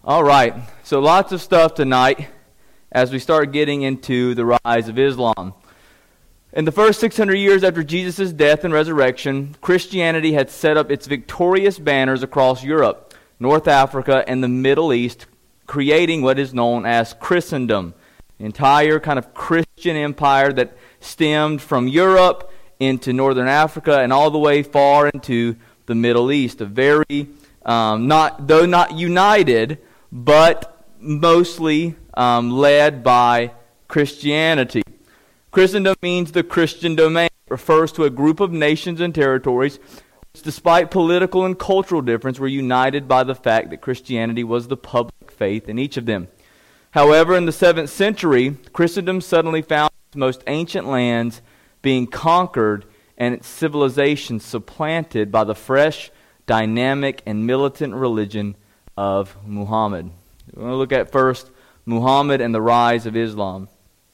All right, so lots of stuff tonight as we start getting into the rise of Islam. In the first 600 years after Jesus' death and resurrection, Christianity had set up its victorious banners across Europe, North Africa, and the Middle East, creating what is known as Christendom, the entire kind of Christian empire that stemmed from Europe into Northern Africa and all the way far into the Middle East. A very, not united, but mostly led by Christianity. Christendom means the Christian domain. It refers to a group of nations and territories which, despite political and cultural difference, were united by the fact that Christianity was the public faith in each of them. However, in the 7th century, Christendom suddenly found its most ancient lands being conquered and its civilization supplanted by the fresh, dynamic, and militant religion of Muhammad. We're going to look at first Muhammad and the rise of Islam.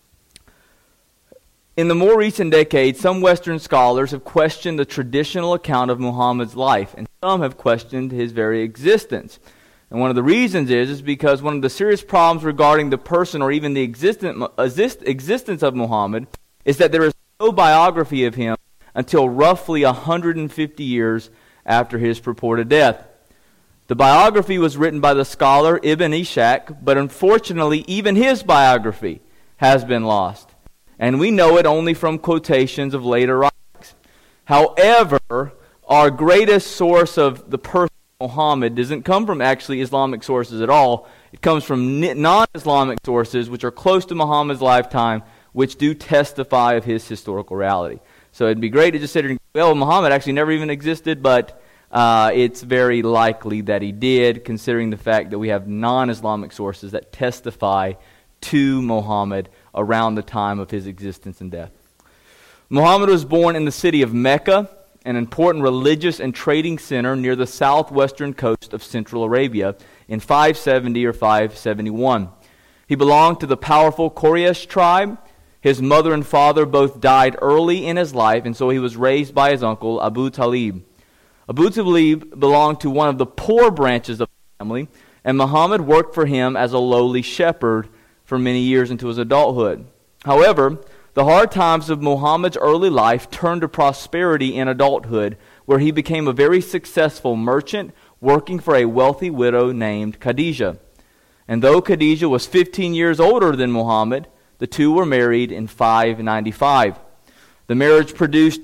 In the more recent decades, some Western scholars have questioned the traditional account of Muhammad's life, and some have questioned his very existence. And one of the reasons is because one of the serious problems regarding the person or even the existence of Muhammad is that there is no biography of him until roughly 150 years after his purported death. The biography was written by the scholar Ibn Ishaq, but unfortunately even his biography has been lost. And we know it only from quotations of later writings. However, our greatest source of the person of Muhammad doesn't come from actually Islamic sources at all. It comes from non-Islamic sources which are close to Muhammad's lifetime, which do testify of his historical reality. So it'd be great to just sit here and go, well, Muhammad actually never even existed, but it's very likely that he did, considering the fact that we have non-Islamic sources that testify to Muhammad around the time of his existence and death. Muhammad was born in the city of Mecca, an important religious and trading center near the southwestern coast of Central Arabia, in 570 or 571. He belonged to the powerful Quraysh tribe. His mother and father both died early in his life, and so he was raised by his uncle, Abu Talib. Abu Talib belonged to one of the poor branches of the family, and Muhammad worked for him as a lowly shepherd for many years into his adulthood. However, the hard times of Muhammad's early life turned to prosperity in adulthood, where he became a very successful merchant working for a wealthy widow named Khadijah. And though Khadijah was 15 years older than Muhammad, the two were married in 595. The marriage produced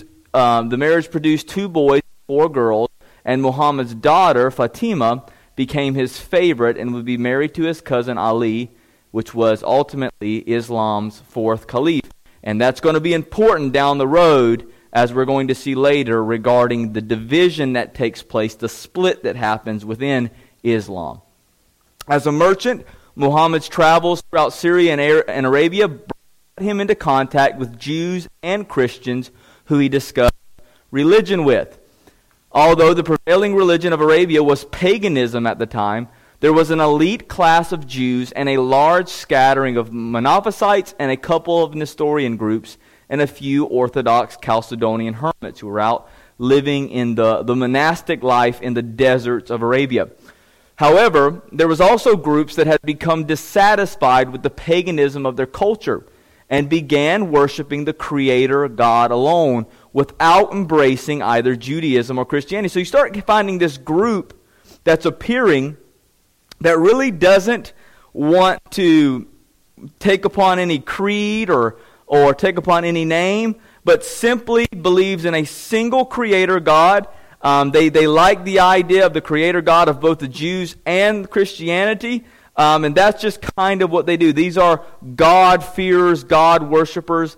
2 boys and 4 girls, and Muhammad's daughter, Fatima, became his favorite and would be married to his cousin Ali, which was ultimately Islam's 4th caliph. And that's going to be important down the road, as we're going to see later, regarding the division that takes place, the split that happens within Islam. As a merchant, Muhammad's travels throughout Syria and Arabia brought him into contact with Jews and Christians who he discussed religion with. Although the prevailing religion of Arabia was paganism at the time, there was an elite class of Jews and a large scattering of Monophysites and a couple of Nestorian groups and a few Orthodox Chalcedonian hermits who were out living in the monastic life in the deserts of Arabia. However, there was also groups that had become dissatisfied with the paganism of their culture and began worshiping the Creator God alone without embracing either Judaism or Christianity. So you start finding this group that's appearing that really doesn't want to take upon any creed or take upon any name, but simply believes in a single Creator God. They like the idea of the Creator God of both the Jews and Christianity, and that's just kind of what they do. These are God-fearers, God-worshippers,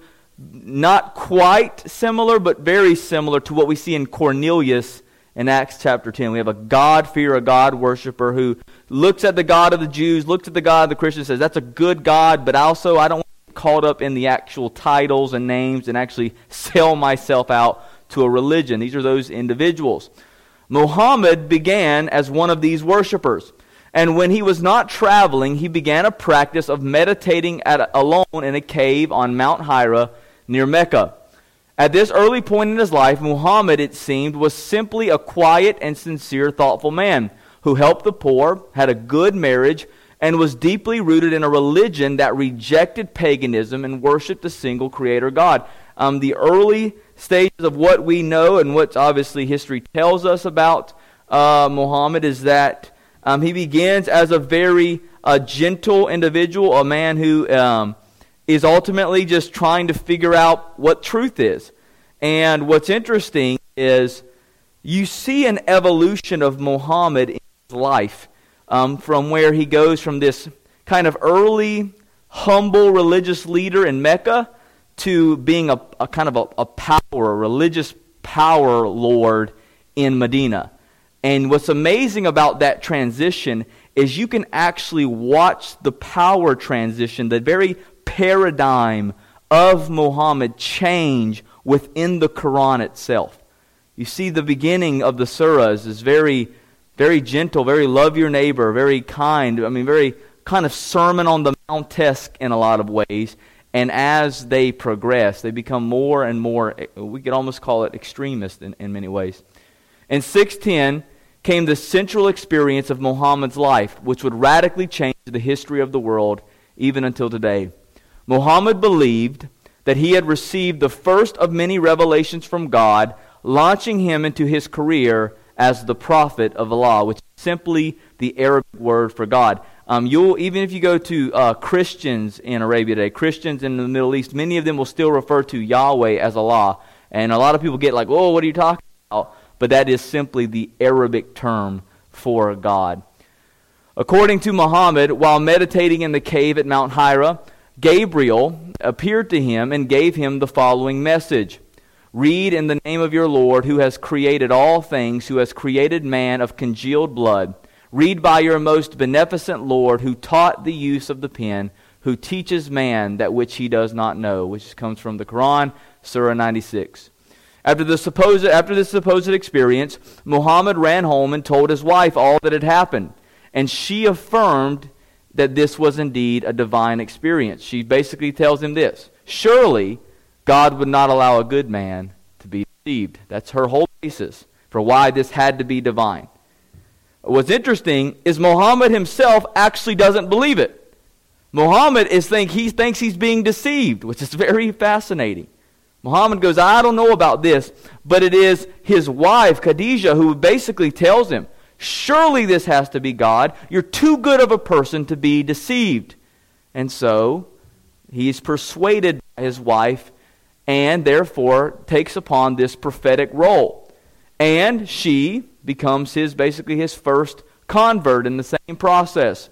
not quite similar, but very similar to what we see in Cornelius in Acts chapter 10. We have a God-fearer, a God-worshipper who looks at the God of the Jews, looks at the God of the Christians, says, that's a good God, but also I don't want to get caught up in the actual titles and names and actually sell myself out to a religion. These are those individuals. Muhammad began as one of these worshipers. And when he was not traveling, he began a practice of meditating alone in a cave on Mount Hira near Mecca. At this early point in his life, Muhammad, it seemed, was simply a quiet and sincere, thoughtful man who helped the poor, had a good marriage, and was deeply rooted in a religion that rejected paganism and worshiped a single creator God. The early stages of what we know and what obviously history tells us about Muhammad is that he begins as a very gentle individual, a man who is ultimately just trying to figure out what truth is. And what's interesting is you see an evolution of Muhammad in his life from where he goes from this kind of early, humble religious leader in Mecca to being a kind of a power, a religious power lord in Medina. And what's amazing about that transition is you can actually watch the power transition, the very paradigm of Muhammad change within the Quran itself. You see the beginning of the surahs is very, very gentle, very love your neighbor, very kind, very kind of Sermon on the Mount-esque in a lot of ways. And as they progress, they become more and more, we could almost call it extremist in many ways. In 610 came the central experience of Muhammad's life, which would radically change the history of the world even until today. Muhammad believed that he had received the first of many revelations from God, launching him into his career as the prophet of Allah, which is simply the Arabic word for God. Even if you go to Christians in Arabia today, Christians in the Middle East, many of them will still refer to Yahweh as Allah. And a lot of people get like, "Oh, what are you talking about?" But that is simply the Arabic term for God. According to Muhammad, while meditating in the cave at Mount Hira, Gabriel appeared to him and gave him the following message. "Read in the name of your Lord, who has created all things, who has created man of congealed blood. Read by your most beneficent Lord, who taught the use of the pen, who teaches man that which he does not know," which comes from the Quran, Surah 96. After this supposed experience, Muhammad ran home and told his wife all that had happened, and she affirmed that this was indeed a divine experience. She basically tells him this: surely God would not allow a good man to be deceived. That's her whole basis for why this had to be divine. What's interesting is Muhammad himself actually doesn't believe it. Muhammad thinks he's being deceived, which is very fascinating. Muhammad goes, "I don't know about this," but it is his wife, Khadijah, who basically tells him, "Surely this has to be God. You're too good of a person to be deceived." And so he's persuaded by his wife and therefore takes upon this prophetic role. And she becomes his first convert in the same process.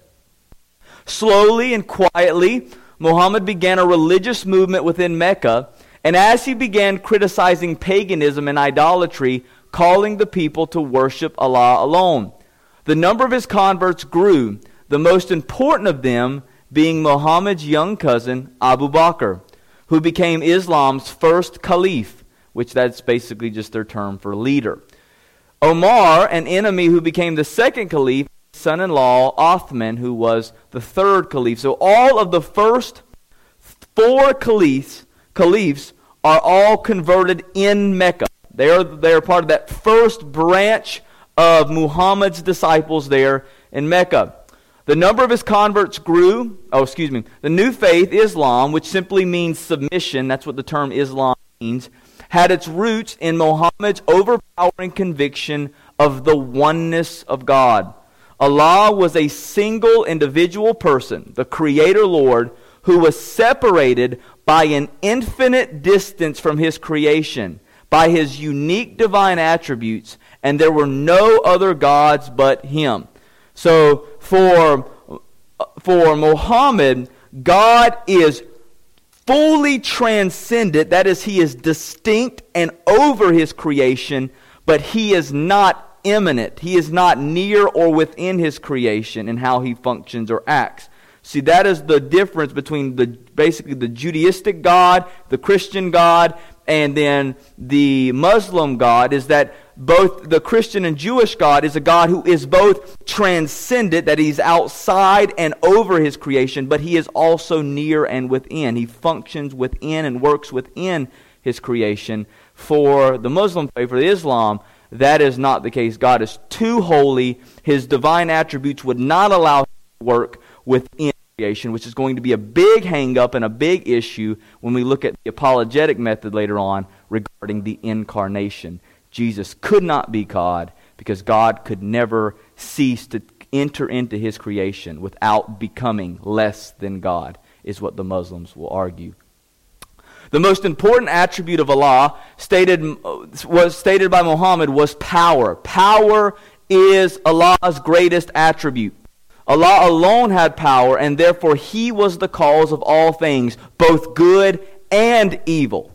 Slowly and quietly, Muhammad began a religious movement within Mecca, and as he began criticizing paganism and idolatry, calling the people to worship Allah alone. The number of his converts grew, the most important of them being Muhammad's young cousin, Abu Bakr, who became Islam's first caliph, which that's basically just their term for leader. Omar, an enemy who became the second caliph, son-in-law Othman, who was the third caliph. So all of the first four caliphs are all converted in Mecca. They are part of that first branch of Muhammad's disciples there in Mecca. The number of his converts grew. The new faith, Islam, which simply means submission, that's what the term Islam means, had its roots in Muhammad's overpowering conviction of the oneness of God. Allah was a single individual person, the Creator Lord, who was separated by an infinite distance from His creation, by His unique divine attributes, and there were no other gods but Him. So for Muhammad, God is fully transcendent. That is, He is distinct and over His creation, but He is not immanent. He is not near or within His creation in how He functions or acts. See, that is the difference between basically the Judaistic God, the Christian God, and then the Muslim God, is that both the Christian and Jewish God is a God who is both transcendent, that He's outside and over His creation, but He is also near and within. He functions within and works within His creation. For the Muslim faith, for Islam, that is not the case. God is too holy. His divine attributes would not allow him to work within creation, which is going to be a big hang-up and a big issue when we look at the apologetic method later on regarding the incarnation. Jesus could not be God because God could never cease to enter into his creation without becoming less than God, is what the Muslims will argue. The most important attribute of Allah was stated by Muhammad was power. Power is Allah's greatest attribute. Allah alone had power, and therefore he was the cause of all things, both good and evil.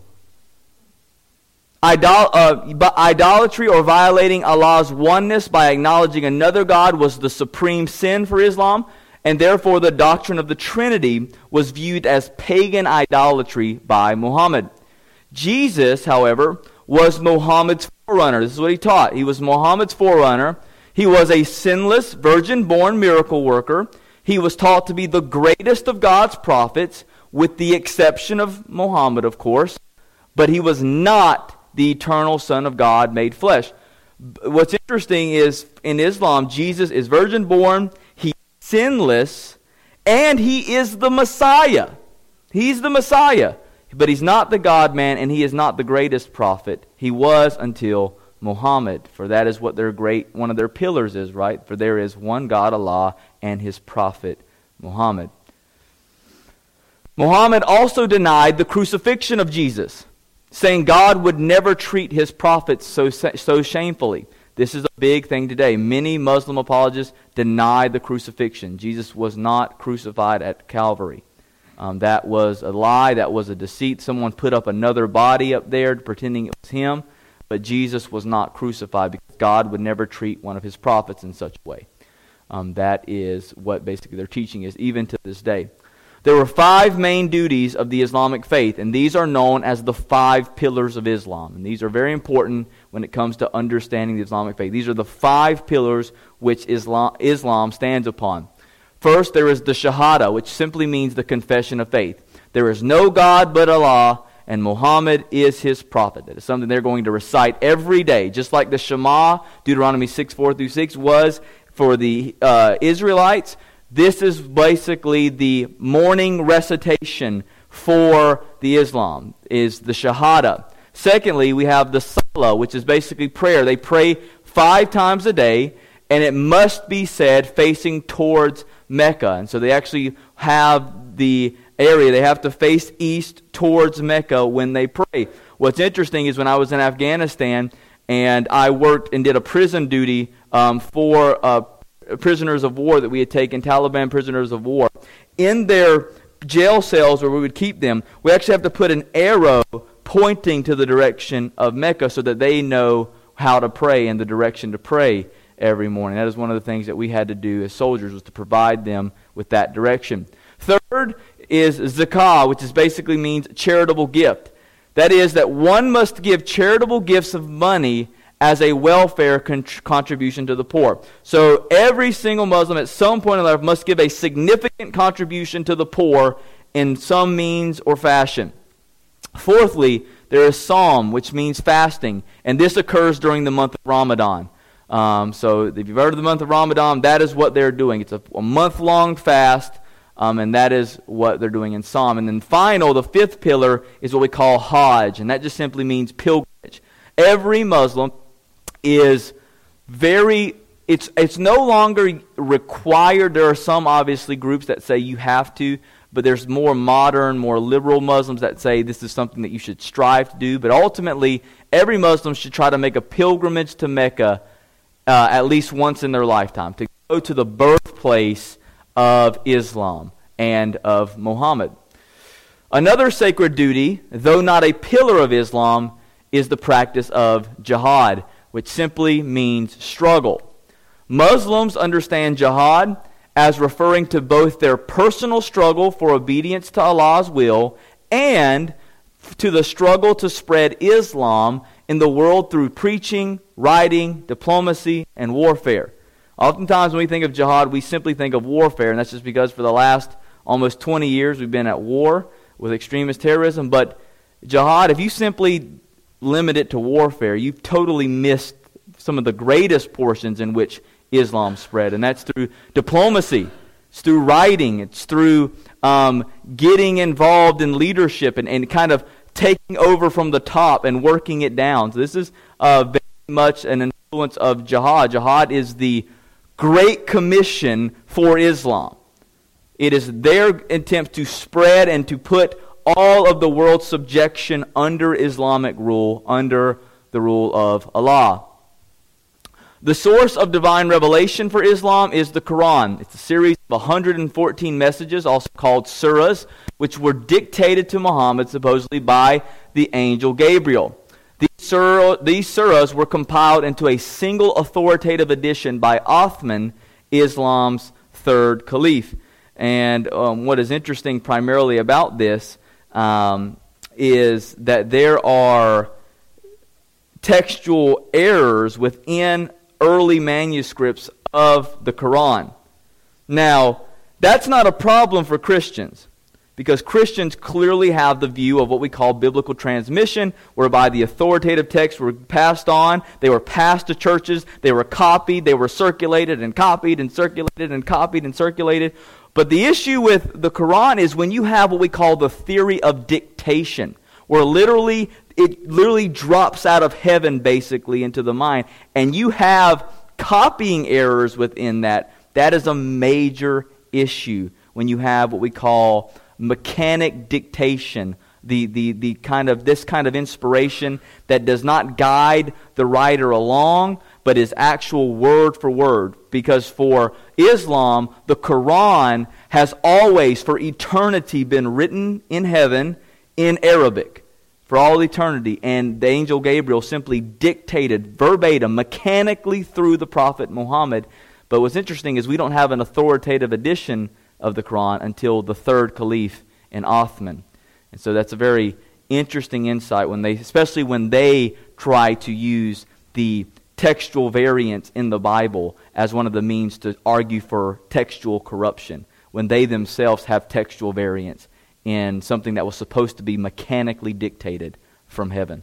But idolatry or violating Allah's oneness by acknowledging another God was the supreme sin for Islam, and therefore the doctrine of the Trinity was viewed as pagan idolatry by Muhammad. Jesus, however, was Muhammad's forerunner. This is what he taught. He was Muhammad's forerunner. He was a sinless, virgin-born miracle worker. He was taught to be the greatest of God's prophets, with the exception of Muhammad, of course. But he was not the eternal Son of God made flesh. What's interesting is, in Islam, Jesus is virgin-born, he's sinless, and he is the Messiah. He's the Messiah. But he's not the God-man, and he is not the greatest prophet. He was until Muhammad, for that is what one of their pillars is, right? For there is one God, Allah, and his prophet, Muhammad. Muhammad also denied the crucifixion of Jesus, saying God would never treat his prophets so shamefully. This is a big thing today. Many Muslim apologists deny the crucifixion. Jesus was not crucified at Calvary. That was a lie. That was a deceit. Someone put up another body up there pretending it was him. But Jesus was not crucified because God would never treat one of his prophets in such a way. That is what basically their teaching is, even to this day. There were 5 main duties of the Islamic faith, and these are known as the 5 pillars of Islam. And these are very important when it comes to understanding the Islamic faith. These are the 5 pillars which Islam stands upon. First, there is the Shahada, which simply means the confession of faith. There is no God but Allah, and Muhammad is his prophet. That is something they're going to recite every day, just like the Shema, Deuteronomy 6:4-6, was for the Israelites. This is basically the morning recitation for the Islam, is the Shahada. Secondly, we have the Salah, which is basically prayer. They pray 5 times a day, and it must be said facing towards Mecca. And so they actually have the area, they have to face east towards Mecca when they pray. What's interesting is when I was in Afghanistan, and I worked and did a prison duty for prisoners of war that we had taken, Taliban prisoners of war. In their jail cells where we would keep them, we actually have to put an arrow pointing to the direction of Mecca so that they know how to pray and the direction to pray every morning. That is one of the things that we had to do as soldiers, was to provide them with that direction. Third is zakah, which is basically means charitable gift. That is, that one must give charitable gifts of money as a welfare contribution to the poor. So every single Muslim at some point in life must give a significant contribution to the poor in some means or fashion. Fourthly, there is Psalm, which means fasting, and this occurs during the month of Ramadan. So if you've heard of the month of Ramadan, that is what they're doing. It's a month-long fast, and that is what they're doing in Psalm. And then final, the 5th pillar, is what we call Hajj, and that just simply means pilgrimage. Every Muslim is it's no longer required. There are some, obviously, groups that say you have to, but there's more modern, more liberal Muslims that say this is something that you should strive to do. But ultimately, every Muslim should try to make a pilgrimage to Mecca at least once in their lifetime, to go to the birthplace of Islam and of Muhammad. Another sacred duty, though not a pillar of Islam, is the practice of jihad, which simply means struggle. Muslims understand jihad as referring to both their personal struggle for obedience to Allah's will and to the struggle to spread Islam in the world through preaching, writing, diplomacy, and warfare. Oftentimes when we think of jihad, we simply think of warfare, and that's just because for the last almost 20 years we've been at war with extremist terrorism. But jihad, if you simply limit it to warfare, you've totally missed some of the greatest portions in which Islam spread, and that's through diplomacy. It's through writing. It's through getting involved in leadership and kind of taking over from the top and working it down. So this is very much an influence of jihad. Jihad is the Great Commission for Islam. It is their attempt to spread and to put all of the world's subjection under Islamic rule, under the rule of Allah. The source of divine revelation for Islam is the Quran. It's a series of 114 messages, also called surahs, which were dictated to Muhammad supposedly by the angel Gabriel. These surahs were compiled into a single authoritative edition by Uthman, Islam's third caliph. And what is interesting primarily about this is that there are textual errors within early manuscripts of the Quran. Now, that's not a problem for Christians, because Christians clearly have the view of what we call biblical transmission, whereby the authoritative texts were passed on, they were passed to churches, they were copied, they were circulated and copied and circulated and copied and circulated. But the issue with the Quran is when you have what we call the theory of dictation, where it literally drops out of heaven basically into the mind, and you have copying errors within that. That is a major issue when you have what we call mechanic dictation, the kind of this kind of inspiration that does not guide the writer along, but is actual word for word. Because for Islam, the Quran has always, for eternity, been written in heaven in Arabic for all eternity, and the angel Gabriel simply dictated verbatim, mechanically through the prophet Muhammad. But what's interesting is we don't have an authoritative edition of the Quran until the third caliph in Uthman. And so that's a very interesting insight, especially when they try to use the textual variants in the Bible as one of the means to argue for textual corruption, when they themselves have textual variants in something that was supposed to be mechanically dictated from heaven.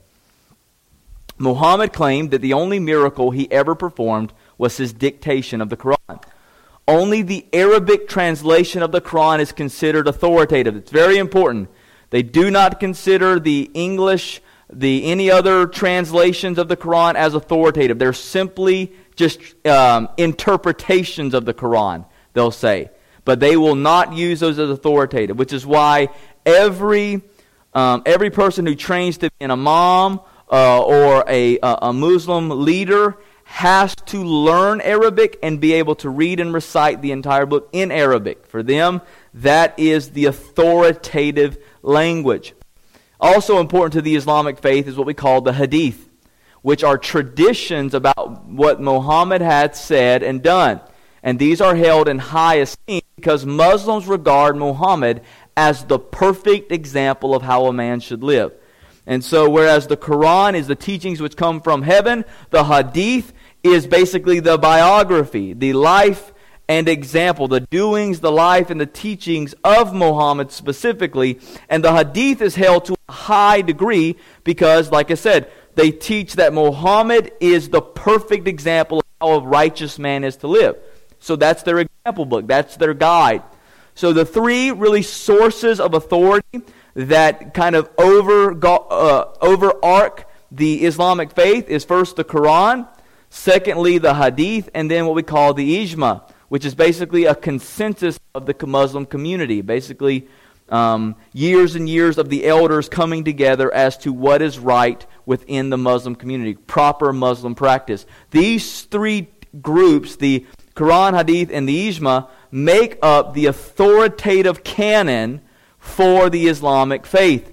Muhammad claimed that the only miracle he ever performed was his dictation of the Quran. Only the Arabic translation of the Quran is considered authoritative. It's very important. They do not consider the English, any other translations of the Quran as authoritative. They're simply just interpretations of the Quran, they'll say. But they will not use those as authoritative, which is why every person who trains to be an imam or a Muslim leader has to learn Arabic and be able to read and recite the entire book in Arabic. For them, that is the authoritative language. Also important to the Islamic faith is what we call the hadith, which are traditions about what Muhammad had said and done. And these are held in high esteem because Muslims regard Muhammad as the perfect example of how a man should live. And so whereas the Quran is the teachings which come from heaven, the hadith is basically the biography, the life and example, the doings, the life, and the teachings of Muhammad specifically. And the hadith is held to a high degree because, like I said, they teach that Muhammad is the perfect example of how a righteous man is to live. So that's their example book. That's their guide. So the three really sources of authority that kind of overarch the Islamic faith is first the Quran, secondly the Hadith, and then what we call the Ijma, which is basically a consensus of the Muslim community. Basically, years and years of the elders coming together as to what is right within the Muslim community, proper Muslim practice. These three groups, the Quran, Hadith, and the Ijma, make up the authoritative canon for the Islamic faith.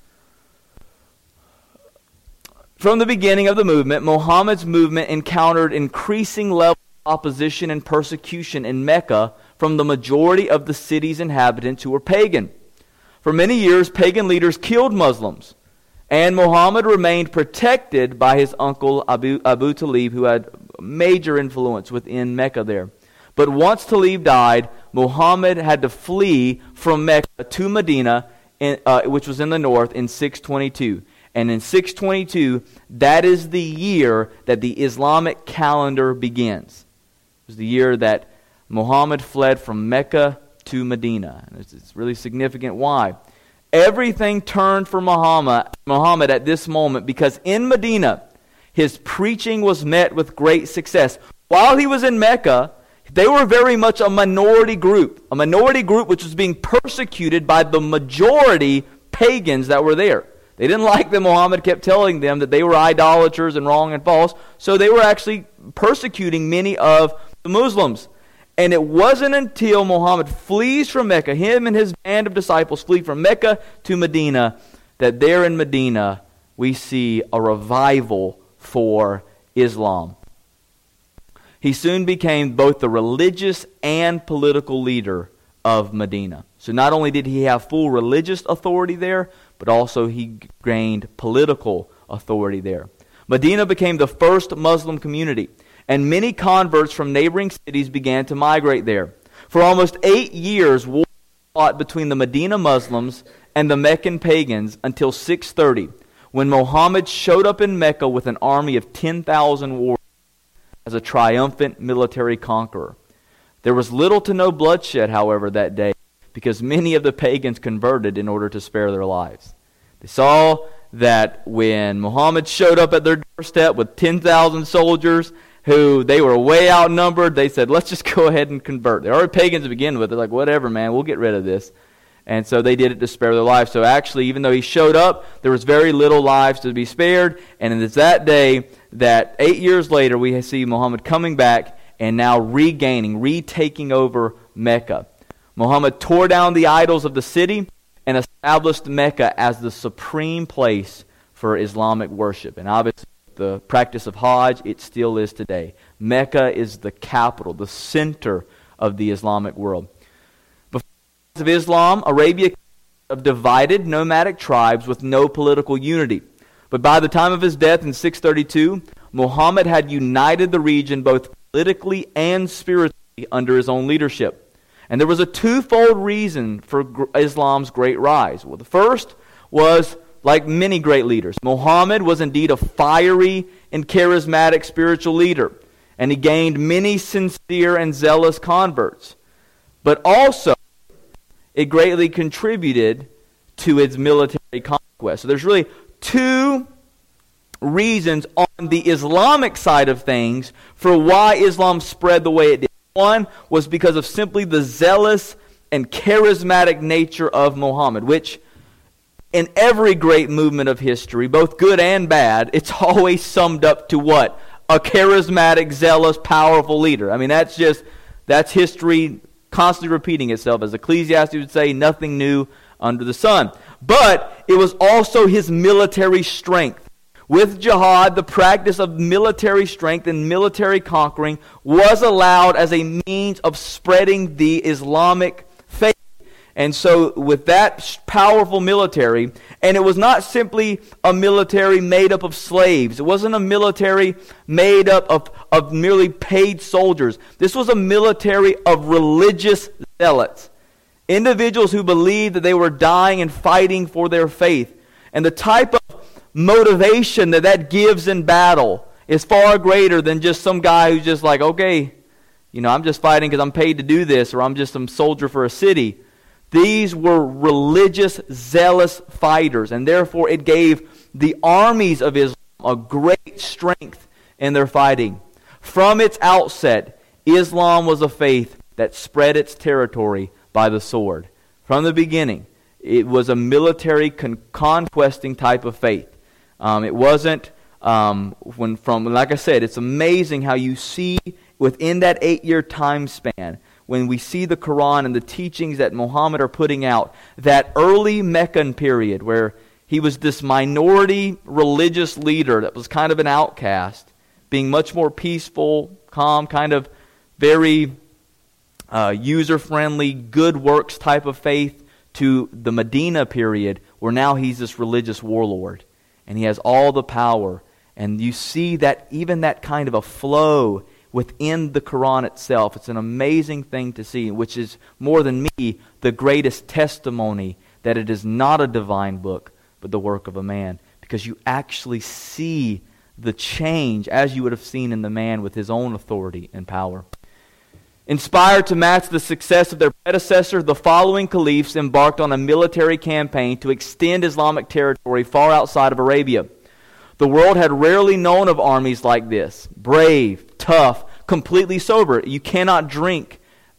From the beginning of the movement, Muhammad's movement encountered increasing levels of opposition and persecution in Mecca from the majority of the city's inhabitants who were pagan. For many years, pagan leaders killed Muslims, and Muhammad remained protected by his uncle Abu Talib, who had major influence within Mecca there. But once Talib died, Muhammad had to flee from Mecca to Medina, which was in the north, in 622. And in 622, that is the year that the Islamic calendar begins. It was the year that Muhammad fled from Mecca to Medina. And it's really significant. Why? Everything turned for Muhammad at this moment because in Medina, his preaching was met with great success. While he was in Mecca, they were very much a minority group which was being persecuted by the majority pagans that were there. They didn't like that Muhammad kept telling them that they were idolaters and wrong and false, so they were actually persecuting many of the Muslims. And it wasn't until Muhammad flees from Mecca, him and his band of disciples flee from Mecca to Medina, that there in Medina we see a revival for Islam. He soon became both the religious and political leader of Medina. So not only did he have full religious authority there, but also he gained political authority there. Medina became the first Muslim community, and many converts from neighboring cities began to migrate there. For almost 8 years, war fought between the Medina Muslims and the Meccan pagans until 630, when Muhammad showed up in Mecca with an army of 10,000 warriors as a triumphant military conqueror. There was little to no bloodshed, however, that day, because many of the pagans converted in order to spare their lives. They saw that when Muhammad showed up at their doorstep with 10,000 soldiers, who they were way outnumbered, they said, let's just go ahead and convert. They were pagans to begin with. They're like, whatever, man, we'll get rid of this. And so they did it to spare their lives. So actually, even though he showed up, there was very little lives to be spared. And it's that day that 8 years later, we see Muhammad coming back and now retaking over Mecca. Muhammad tore down the idols of the city and established Mecca as the supreme place for Islamic worship. And obviously, the practice of Hajj, it still is today. Mecca is the capital, the center of the Islamic world. Before the rise of Islam, Arabia consisted of divided nomadic tribes with no political unity. But by the time of his death in 632, Muhammad had united the region both politically and spiritually under his own leadership. And there was a twofold reason for Islam's great rise. Well, the first was, like many great leaders, Muhammad was indeed a fiery and charismatic spiritual leader, and he gained many sincere and zealous converts. But also, it greatly contributed to its military conquest. So there's really two reasons on the Islamic side of things for why Islam spread the way it did. One was because of simply the zealous and charismatic nature of Muhammad, which in every great movement of history, both good and bad, it's always summed up to what? A charismatic, zealous, powerful leader. I mean, that's history constantly repeating itself. As Ecclesiastes would say, nothing new under the sun. But it was also his military strength. With jihad, the practice of military strength and military conquering was allowed as a means of spreading the Islamic faith. And so with that powerful military, and it was not simply a military made up of slaves. It wasn't a military made up of merely paid soldiers. This was a military of religious zealots. Individuals who believed that they were dying and fighting for their faith. And the type of motivation that gives in battle is far greater than just some guy who's just like, okay, I'm just fighting because I'm paid to do this, or I'm just some soldier for a city. These were religious, zealous fighters, and therefore it gave the armies of Islam a great strength in their fighting. From its outset, Islam was a faith that spread its territory by the sword. From the beginning, it was a military conquesting type of faith. It wasn't, like I said, it's amazing how you see within that 8-year time span, when we see the Quran and the teachings that Muhammad are putting out, that early Meccan period where he was this minority religious leader that was kind of an outcast, being much more peaceful, calm, kind of very user-friendly, good works type of faith, to the Medina period where now he's this religious warlord and he has all the power. And you see that even that kind of a flow within the Quran itself. It's an amazing thing to see, which is more than me the greatest testimony that it is not a divine book but the work of a man. because you actually see the change as you would have seen in the man with his own authority and power. Inspired to match the success of their predecessor, the following caliphs embarked on a military campaign to extend Islamic territory far outside of Arabia. The world had rarely known of armies like this. Brave, tough, completely sober. You cannot drink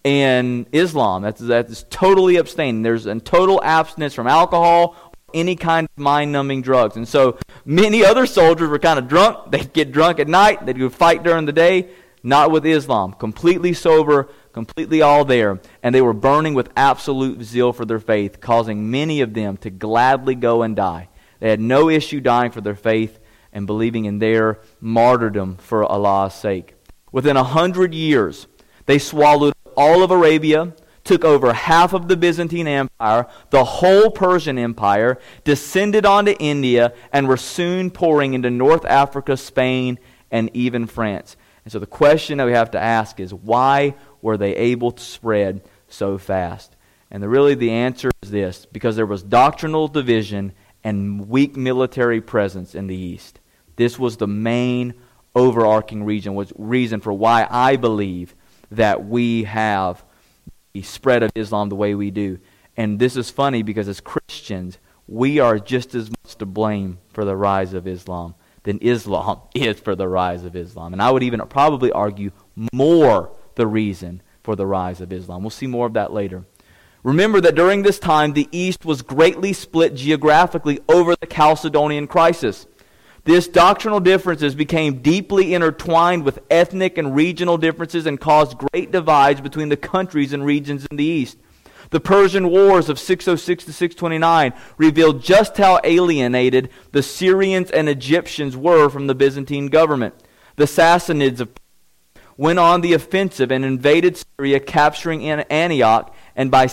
in Islam. That's totally abstaining. There's a total abstinence from alcohol, any kind of mind-numbing drugs. And so many other soldiers were kind of drunk. They'd get drunk at night. They'd go fight during the day. Not with Islam. Completely sober, completely all there. And they were burning with absolute zeal for their faith, causing many of them to gladly go and die. They had no issue dying for their faith and believing in their martyrdom for Allah's sake. Within 100 years, they swallowed all of Arabia, took over half of the Byzantine Empire, the whole Persian Empire, descended onto India, and were soon pouring into North Africa, Spain, and even France. And so the question that we have to ask is, why were they able to spread so fast? And the answer is this: because there was doctrinal division and weak military presence in the East. This was the main overarching reason for why I believe that we have the spread of Islam the way we do. And this is funny because as Christians, we are just as much to blame for the rise of Islam than Islam is for the rise of Islam. And I would even probably argue more the reason for the rise of Islam. We'll see more of that later. Remember that during this time, the East was greatly split geographically over the Chalcedonian crisis. This doctrinal differences became deeply intertwined with ethnic and regional differences and caused great divides between the countries and regions in the East. The Persian Wars of 606 to 629 revealed just how alienated the Syrians and Egyptians were from the Byzantine government. The Sassanids went on the offensive and invaded Syria, capturing Antioch, and by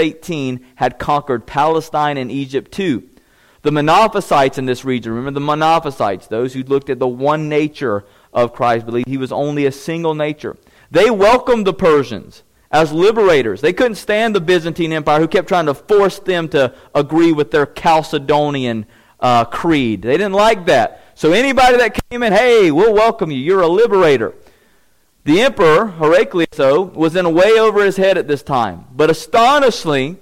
618 had conquered Palestine and Egypt too. The Monophysites in this region, remember the Monophysites, those who looked at the one nature of Christ, believed he was only a single nature. They welcomed the Persians as liberators. They couldn't stand the Byzantine Empire, who kept trying to force them to agree with their Chalcedonian creed. They didn't like that. So anybody that came in, hey, we'll welcome you. You're a liberator. The emperor, Heraclius, was in way over his head at this time. But astonishingly,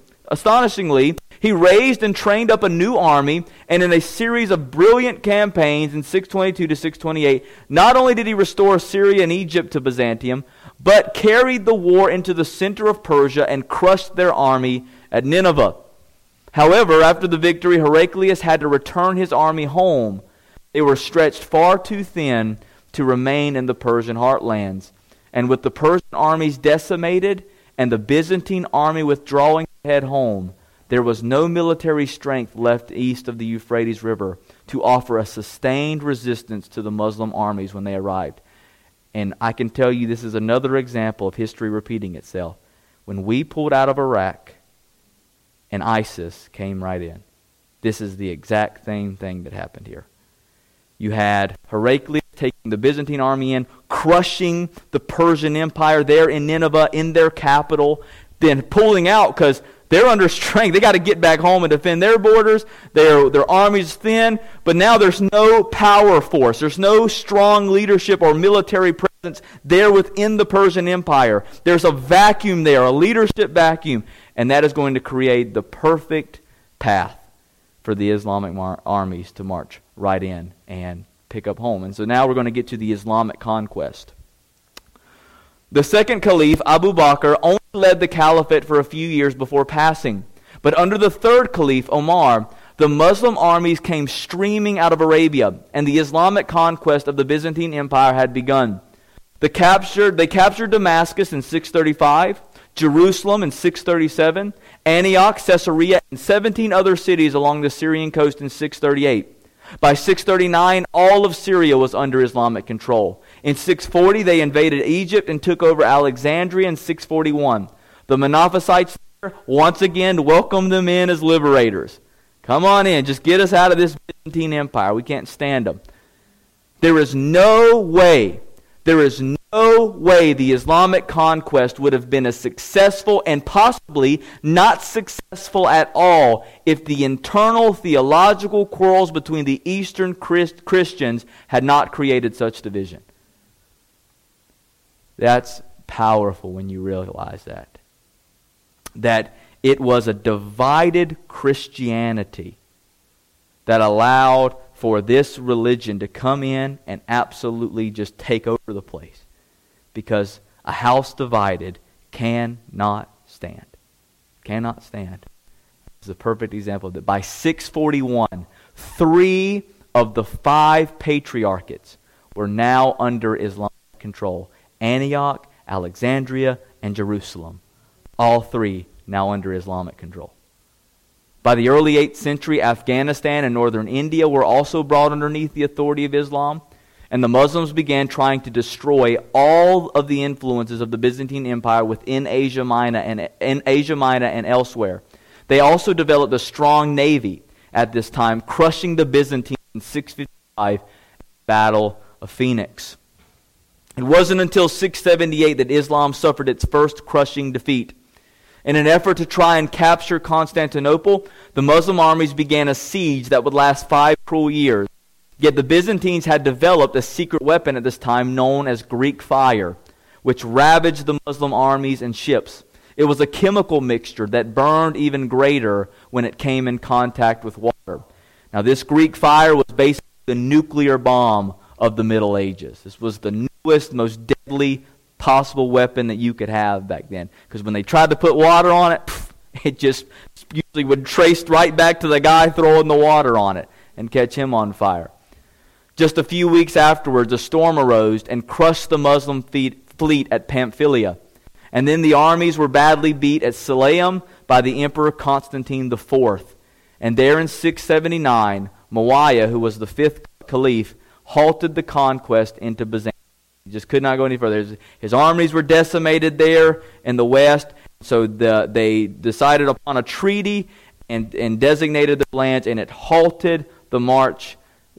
he raised and trained up a new army, and in a series of brilliant campaigns in 622 to 628, not only did he restore Syria and Egypt to Byzantium, but carried the war into the center of Persia and crushed their army at Nineveh. However, after the victory, Heraclius had to return his army home. They were stretched far too thin to remain in the Persian heartlands. And with the Persian armies decimated and the Byzantine army withdrawing to head home, there was no military strength left east of the Euphrates River to offer a sustained resistance to the Muslim armies when they arrived. And I can tell you this is another example of history repeating itself. When we pulled out of Iraq and ISIS came right in, this is the exact same thing that happened here. You had Heraclius taking the Byzantine army in, crushing the Persian Empire there in Nineveh, in their capital, then pulling out because they're under strength. They got to get back home and defend their borders. Their army's thin, but now there's no power force. There's no strong leadership or military presence there within the Persian Empire. There's a vacuum there, a leadership vacuum, and that is going to create the perfect path for the Islamic armies to march right in and pick up home. And so now we're going to get to the Islamic conquest. The second caliph, Abu Bakr, only led the caliphate for a few years before passing. But under the third caliph, Omar, the Muslim armies came streaming out of Arabia, and the Islamic conquest of the Byzantine Empire had begun. They captured Damascus in 635, Jerusalem in 637, Antioch, Caesarea, and 17 other cities along the Syrian coast in 638. By 639, all of Syria was under Islamic control. In 640, they invaded Egypt and took over Alexandria in 641. The Monophysites once again welcomed them in as liberators. Come on in, just get us out of this Byzantine Empire. We can't stand them. There is no way no way the Islamic conquest would have been as successful and possibly not successful at all if the internal theological quarrels between the Eastern Christians had not created such division. That's powerful when you realize that. That it was a divided Christianity that allowed for this religion to come in and absolutely just take over the place. Because a house divided cannot stand. Cannot stand. This is a perfect example of that. By 641, 3 of the 5 patriarchates were now under Islamic control. Antioch, Alexandria, and Jerusalem. All 3 now under Islamic control. By the early 8th century, Afghanistan and northern India were also brought underneath the authority of Islam, and the Muslims began trying to destroy all of the influences of the Byzantine Empire within Asia Minor and elsewhere. They also developed a strong navy at this time, crushing the Byzantines in 655 Battle of Phoenix. It wasn't until 678 that Islam suffered its first crushing defeat. In an effort to try and capture Constantinople, the Muslim armies began a siege that would last 5 cruel years. Yet the Byzantines had developed a secret weapon at this time known as Greek fire, which ravaged the Muslim armies and ships. It was a chemical mixture that burned even greater when it came in contact with water. Now, this Greek fire was basically the nuclear bomb of the Middle Ages. This was the newest, most deadly possible weapon that you could have back then. Because when they tried to put water on it, it just usually would trace right back to the guy throwing the water on it and catch him on fire. Just a few weeks afterwards, a storm arose and crushed the Muslim fleet at Pamphylia. And then the armies were badly beat at Selaim by the Emperor Constantine IV. And there in 679, Muawiyah, who was the 5th caliph, halted the conquest into Byzantium. He just could not go any further. His armies were decimated there in the west, so they decided upon a treaty and designated the lands, and it halted the march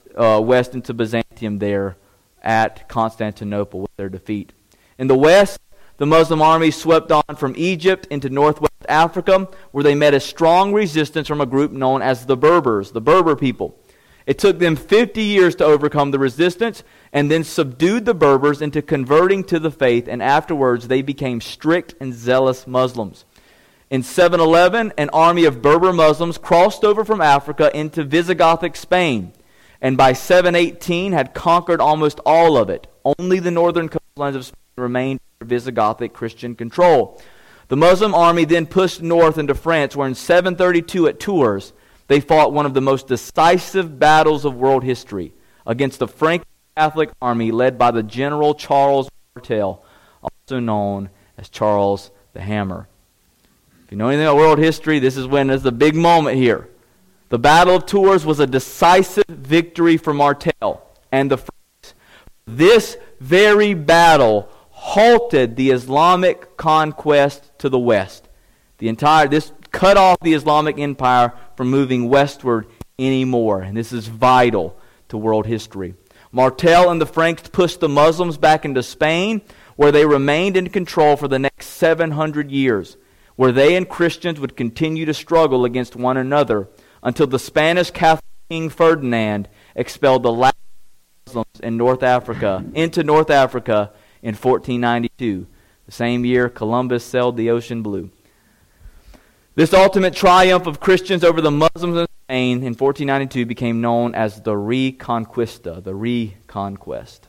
west into Byzantium there at Constantinople with their defeat. In the west, the Muslim armies swept on from Egypt into northwest Africa, where they met a strong resistance from a group known as the Berbers, the Berber people. It took them 50 years to overcome the resistance, and then subdued the Berbers into converting to the faith, and afterwards they became strict and zealous Muslims. In 711, an army of Berber Muslims crossed over from Africa into Visigothic Spain, and by 718 had conquered almost all of it. Only the northern coastlines of Spain remained under Visigothic Christian control. The Muslim army then pushed north into France, where in 732 at Tours, they fought one of the most decisive battles of world history against the Frankish Catholic army led by the General Charles Martel, also known as Charles the Hammer. If you know anything about world history, this is when there's the big moment here. The Battle of Tours was a decisive victory for Martel and the Franks. This very battle halted the Islamic conquest to the west. This cut off the Islamic Empire from moving westward anymore. And this is vital to world history. Martel and the Franks pushed the Muslims back into Spain, where they remained in control for the next 700 years, where they and Christians would continue to struggle against one another until the Spanish Catholic King Ferdinand expelled the last Muslims in North Africa into North Africa in 1492, the same year Columbus sailed the ocean blue. This ultimate triumph of Christians over the Muslims in Spain in 1492 became known as the Reconquista, the Reconquest.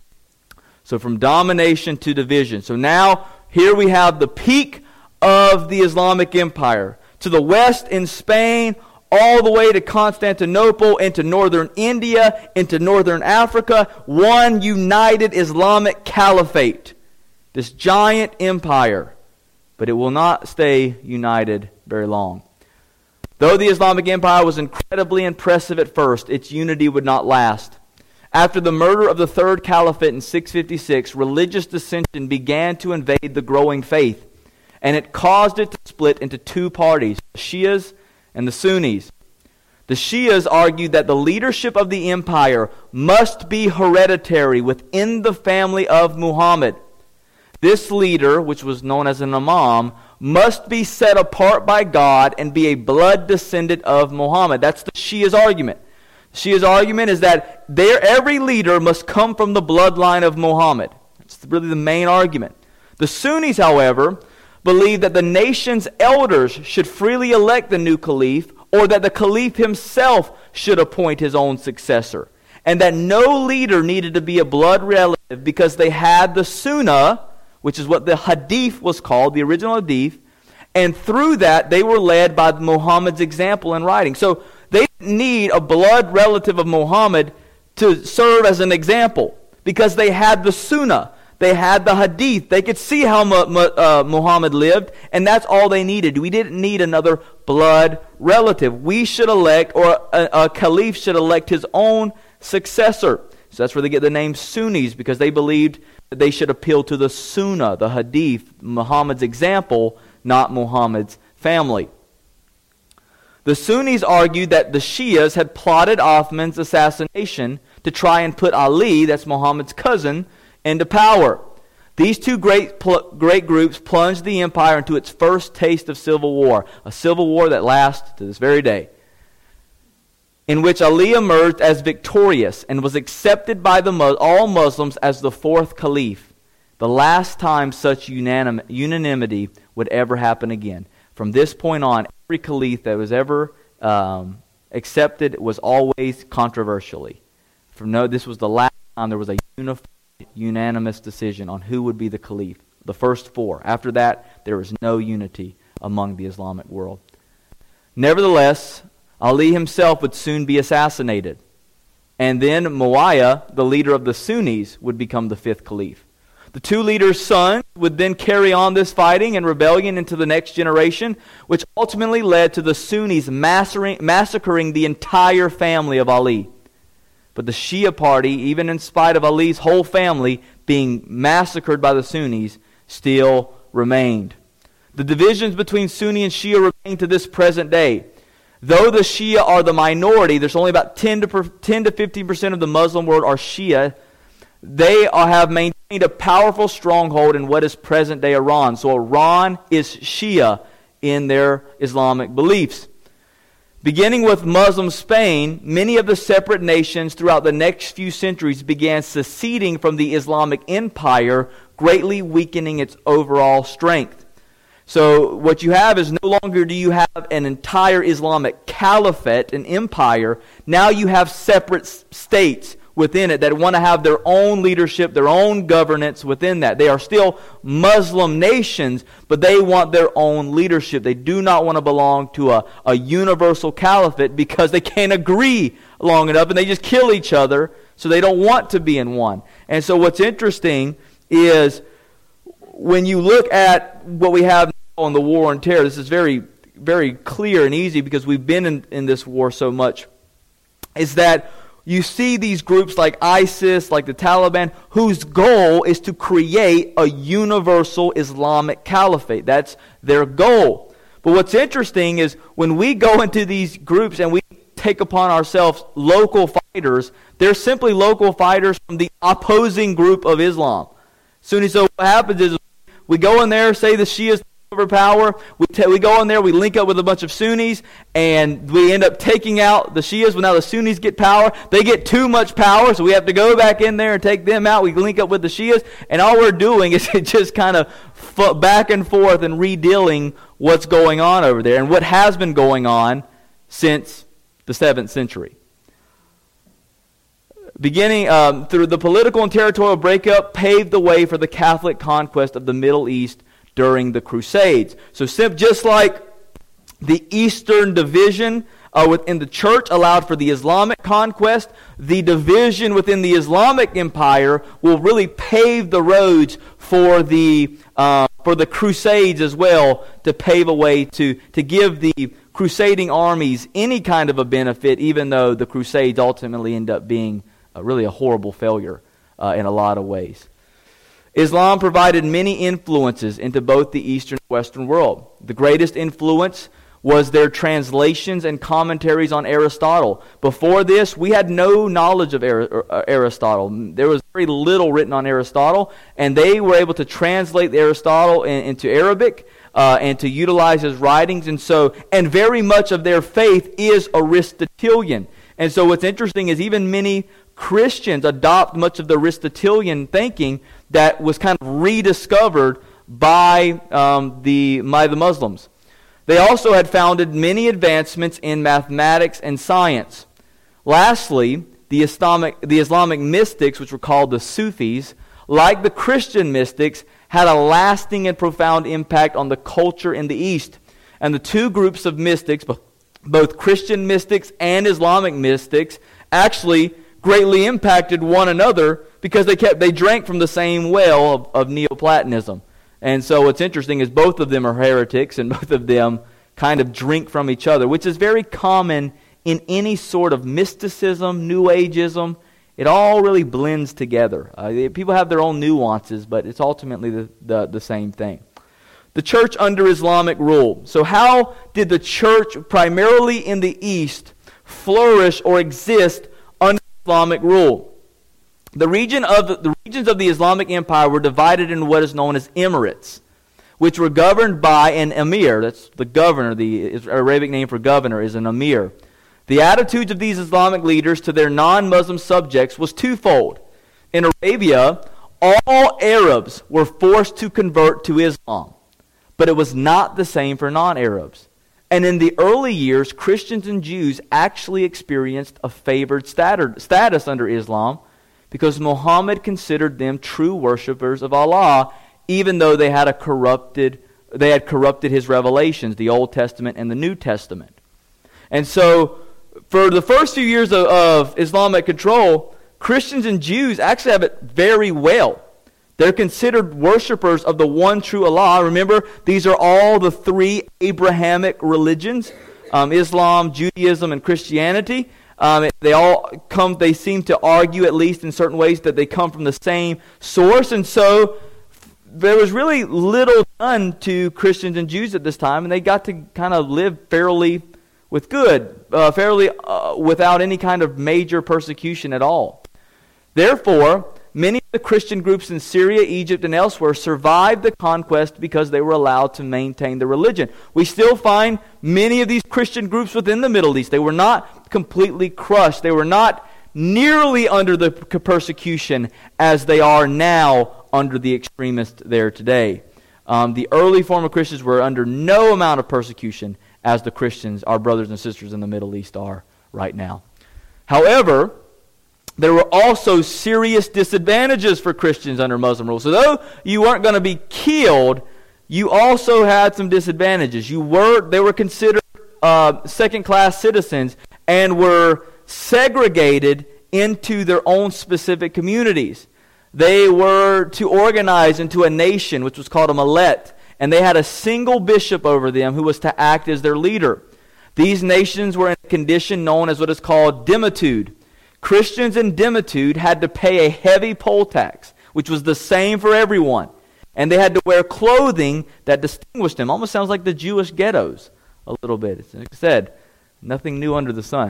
So from domination to division. So now here we have the peak of the Islamic Empire. To the west in Spain, all the way to Constantinople, into northern India, into northern Africa, one united Islamic caliphate. This giant empire. But it will not stay united very long. Though the Islamic Empire was incredibly impressive at first, its unity would not last. After the murder of the third caliphate in 656, religious dissension began to invade the growing faith, and it caused it to split into 2 parties, the Shias and the Sunnis. The Shias argued that the leadership of the empire must be hereditary within the family of Muhammad. This leader, which was known as an imam, must be set apart by God and be a blood descendant of Muhammad. That's the Shia's argument. The Shia's argument is that every leader must come from the bloodline of Muhammad. That's really the main argument. The Sunnis, however, believe that the nation's elders should freely elect the new caliph, or that the caliph himself should appoint his own successor, and that no leader needed to be a blood relative because they had the Sunnah, which is what the Hadith was called, the original Hadith, and through that they were led by Muhammad's example in writing. So they didn't need a blood relative of Muhammad to serve as an example because they had the Sunnah. They had the Hadith. They could see how Muhammad lived, and that's all they needed. We didn't need another blood relative. We should elect, or a caliph should elect his own successor. So that's where they get the name Sunnis, because they believed that they should appeal to the Sunnah, the Hadith, Muhammad's example, not Muhammad's family. The Sunnis argued that the Shias had plotted Uthman's assassination to try and put Ali, that's Muhammad's cousin, into power. These two great groups plunged the empire into its first taste of civil war, a civil war that lasts to this very day, in which Ali emerged as victorious and was accepted by all Muslims as the fourth caliph, the last time such unanimity would ever happen again. From this point on, every caliph that was ever accepted was always controversially. This was the last time there was a unanimous decision on who would be the caliph. The first four. After that, there was no unity among the Islamic world. Nevertheless, Ali himself would soon be assassinated. And then Muawiyah, the leader of the Sunnis, would become the fifth caliph. The two leaders' sons would then carry on this fighting and rebellion into the next generation, which ultimately led to the Sunnis massacring the entire family of Ali. But the Shia party, even in spite of Ali's whole family being massacred by the Sunnis, still remained. The divisions between Sunni and Shia remain to this present day. Though the Shia are the minority, there's only about 10 to 15% of the Muslim world are Shia. They have maintained a powerful stronghold in what is present-day Iran. So Iran is Shia in their Islamic beliefs. Beginning with Muslim Spain, many of the separate nations throughout the next few centuries began seceding from the Islamic empire, greatly weakening its overall strength. So what you have is no longer do you have an entire Islamic caliphate, an empire. Now you have separate states within it that want to have their own leadership, their own governance within that. They are still Muslim nations, but they want their own leadership. They do not want to belong to a universal caliphate because they can't agree long enough, and they just kill each other, so they don't want to be in one. And so what's interesting is when you look at what we have now on the war on terror, this is very, very clear and easy because we've been in this war so much, is that you see these groups like ISIS, like the Taliban, whose goal is to create a universal Islamic caliphate. That's their goal. But what's interesting is when we go into these groups and we take upon ourselves local fighters, they're simply local fighters from the opposing group of Islam. So what happens is we go in there, say the Shias over power, we go in there, we link up with a bunch of Sunnis, and we end up taking out the Shias. Well, now the Sunnis get power. They get too much power, so we have to go back in there and take them out. We link up with the Shias, and all we're doing is just kind of back and forth and redealing what's going on over there and what has been going on since the 7th century. Beginning through the political and territorial breakup paved the way for the Catholic conquest of the Middle East during the Crusades. So just like the Eastern division within the church allowed for the Islamic conquest, the division within the Islamic empire will really pave the roads for the Crusades as well, to pave a way to give the crusading armies any kind of a benefit, even though the Crusades ultimately end up being really a horrible failure in a lot of ways. Islam provided many influences into both the Eastern and Western world. The greatest influence was their translations and commentaries on Aristotle. Before this, we had no knowledge of Aristotle. There was very little written on Aristotle, and they were able to translate Aristotle into Arabic and to utilize his writings. And very much of their faith is Aristotelian. And so what's interesting is even many Christians adopt much of the Aristotelian thinking that was kind of rediscovered by the Muslims. They also had founded many advancements in mathematics and science. Lastly, the Islamic mystics, which were called the Sufis, like the Christian mystics, had a lasting and profound impact on the culture in the East. And the two groups of mystics, both Christian mystics and Islamic mystics, actually greatly impacted one another because they drank from the same well of Neoplatonism. And so what's interesting is both of them are heretics, and both of them kind of drink from each other, which is very common in any sort of mysticism, New Ageism. It all really blends together. People have their own nuances, but it's ultimately the same thing. The church under Islamic rule. So how did the church, primarily in the East, flourish or exist under Islamic rule? The regions of the Islamic Empire were divided into what is known as emirates, which were governed by an emir. That's the governor. The Arabic name for governor is an emir. The attitudes of these Islamic leaders to their non-Muslim subjects was twofold. In Arabia, all Arabs were forced to convert to Islam, but it was not the same for non-Arabs. And in the early years, Christians and Jews actually experienced a favored status under Islam, because Muhammad considered them true worshipers of Allah, even though they had corrupted his revelations, the Old Testament and the New Testament. And so, for the first few years of Islamic control, Christians and Jews actually have it very well. They're considered worshipers of the one true Allah. Remember, these are all the three Abrahamic religions, Islam, Judaism, and Christianity. They seem to argue, at least in certain ways, that they come from the same source. And so there was really little done to Christians and Jews at this time, and they got to kind of live fairly without any kind of major persecution at all. Therefore, many of the Christian groups in Syria, Egypt, and elsewhere survived the conquest because they were allowed to maintain the religion. We still find many of these Christian groups within the Middle East. They were not completely crushed. They were not nearly under the persecution as they are now under the extremists there today. The early form of Christians were under no amount of persecution as the Christians, our brothers and sisters in the Middle East, are right now. However, there were also serious disadvantages for Christians under Muslim rule. So though you weren't going to be killed, you also had some disadvantages. They were considered second-class citizens and were segregated into their own specific communities. They were to organize into a nation, which was called a millet, and they had a single bishop over them who was to act as their leader. These nations were in a condition known as what is called dhimitude. Christians in dhimitude had to pay a heavy poll tax, which was the same for everyone. And they had to wear clothing that distinguished them. Almost sounds like the Jewish ghettos a little bit. Like I said, nothing new under the sun.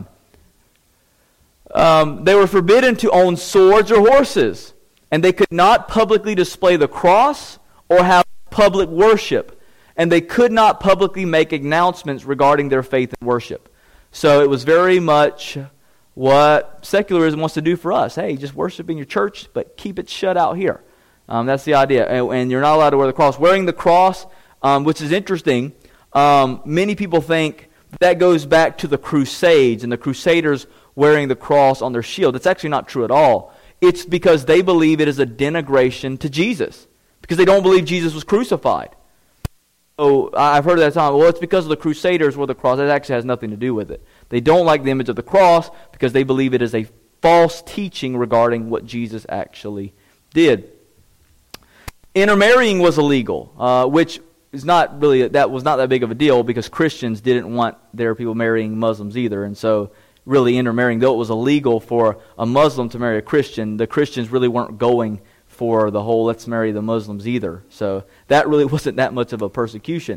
They were forbidden to own swords or horses. And they could not publicly display the cross or have public worship. And they could not publicly make announcements regarding their faith and worship. So it was very much what secularism wants to do for us. Hey, just worship in your church, but keep it shut out here. That's the idea. And you're not allowed to wear the cross. Wearing the cross, which is interesting, many people think that goes back to the Crusades and the Crusaders wearing the cross on their shield. It's actually not true at all. It's because they believe it is a denigration to Jesus, because they don't believe Jesus was crucified. So I've heard that time, well, it's because of the Crusaders wore the cross. That actually has nothing to do with it. They don't like the image of the cross because they believe it is a false teaching regarding what Jesus actually did. Intermarrying was illegal, which is not really, that was not that big of a deal because Christians didn't want their people marrying Muslims either. And so really intermarrying, though it was illegal for a Muslim to marry a Christian, the Christians really weren't going for the whole let's marry the Muslims either. So that really wasn't that much of a persecution.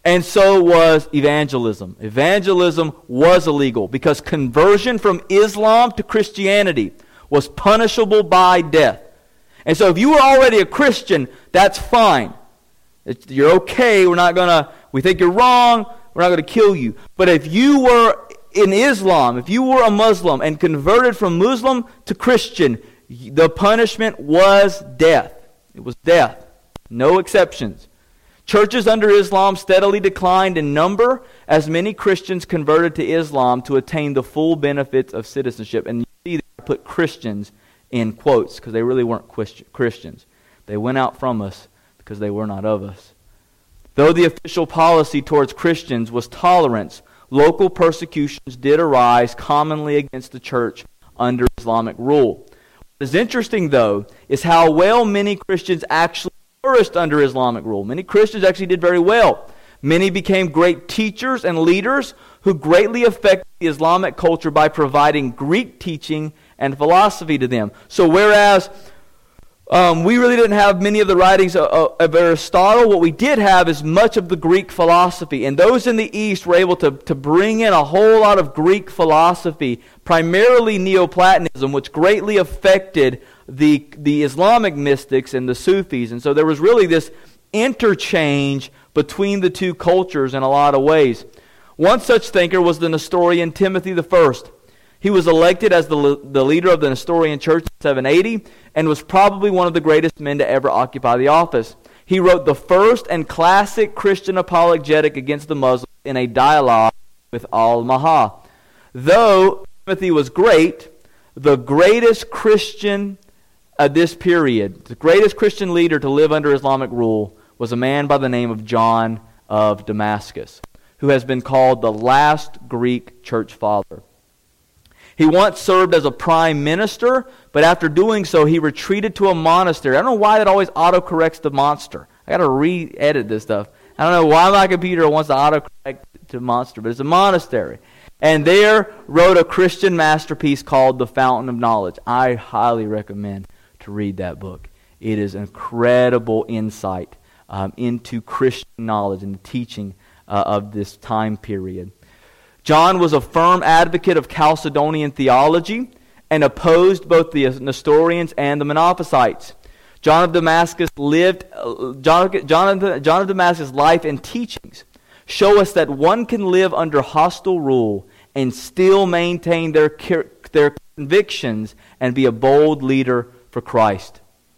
And so was evangelism. Evangelism was illegal because conversion from Islam to Christianity was punishable by death. And so if you were already a Christian, that's fine. You're okay. We think you're wrong. We're not going to kill you. But if you were in Islam, if you were a Muslim and converted from Muslim to Christian, the punishment was death. It was death. No exceptions. Churches under Islam steadily declined in number as many Christians converted to Islam to attain the full benefits of citizenship. And you see I put Christians in quotes because they really weren't Christians. They went out from us because they were not of us. Though the official policy towards Christians was tolerance, local persecutions did arise commonly against the church under Islamic rule. What is interesting, though, is how well many Christians actually flourished under Islamic rule. Many Christians actually did very well. Many became great teachers and leaders who greatly affected the Islamic culture by providing Greek teaching and philosophy to them. So whereas we really didn't have many of the writings of Aristotle, what we did have is much of the Greek philosophy. And those in the East were able to bring in a whole lot of Greek philosophy, primarily Neoplatonism, which greatly affected the Islamic mystics and the Sufis. And so there was really this interchange between the two cultures in a lot of ways. One such thinker was the Nestorian Timothy I. He was elected as the leader of the Nestorian Church in 780 and was probably one of the greatest men to ever occupy the office. He wrote the first and classic Christian apologetic against the Muslims in a dialogue with Al-Maha. Though Timothy was great, the greatest Christian at this period, the greatest Christian leader to live under Islamic rule, was a man by the name of John of Damascus, who has been called the last Greek church father. He once served as a prime minister, but after doing so, he retreated to a monastery. I don't know why that always autocorrects the monster. I got to re-edit this stuff. I don't know why my computer wants to autocorrect to monster, but it's a monastery. And there wrote a Christian masterpiece called The Fountain of Knowledge. I highly recommend to read that book. It is incredible insight into Christian knowledge and the teaching of this time period. John was a firm advocate of Chalcedonian theology and opposed both the Nestorians and the Monophysites. John of Damascus' life and teachings show us that one can live under hostile rule and still maintain their convictions and be a bold leader for Christ.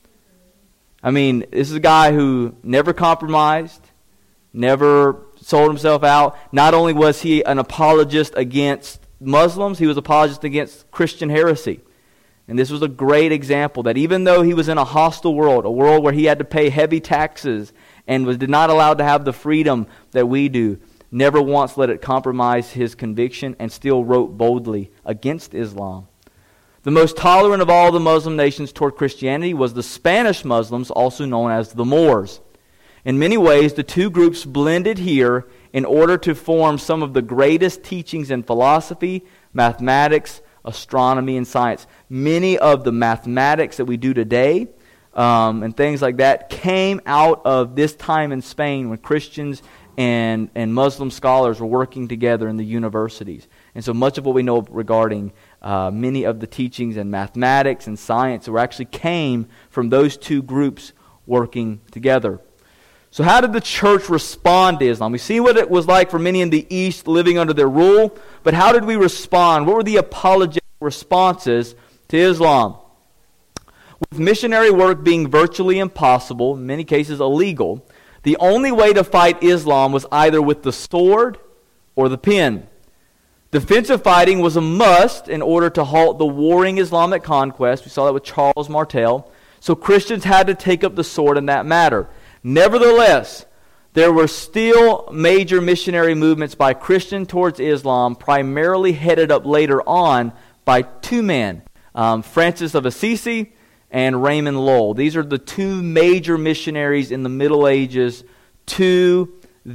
I mean, this is a guy who never compromised, never sold himself out. Not only was he an apologist against Muslims, he was an apologist against Christian heresy. And this was a great example that even though he was in a hostile world, a world where he had to pay heavy taxes and was not allowed to have the freedom that we do, never once let it compromise his conviction and still wrote boldly against Islam. The most tolerant of all the Muslim nations toward Christianity was the Spanish Muslims, also known as the Moors. In many ways, the two groups blended here in order to form some of the greatest teachings in philosophy, mathematics, astronomy, and science. Many of the mathematics that we do today and things like that came out of this time in Spain when Christians and Muslim scholars were working together in the universities. And so much of what we know regarding many of the teachings in mathematics and science actually came from those two groups working together. So how did the church respond to Islam? We see what it was like for many in the East living under their rule, but how did we respond? What were the apologetic responses to Islam? With missionary work being virtually impossible, in many cases illegal, the only way to fight Islam was either with the sword or the pen. Defensive fighting was a must in order to halt the warring Islamic conquest. We saw that with Charles Martel. So Christians had to take up the sword in that matter. Nevertheless, there were still major missionary movements by Christians towards Islam, primarily headed up later on by two men, Francis of Assisi and Raymond Lull. These are the two major missionaries in the Middle Ages to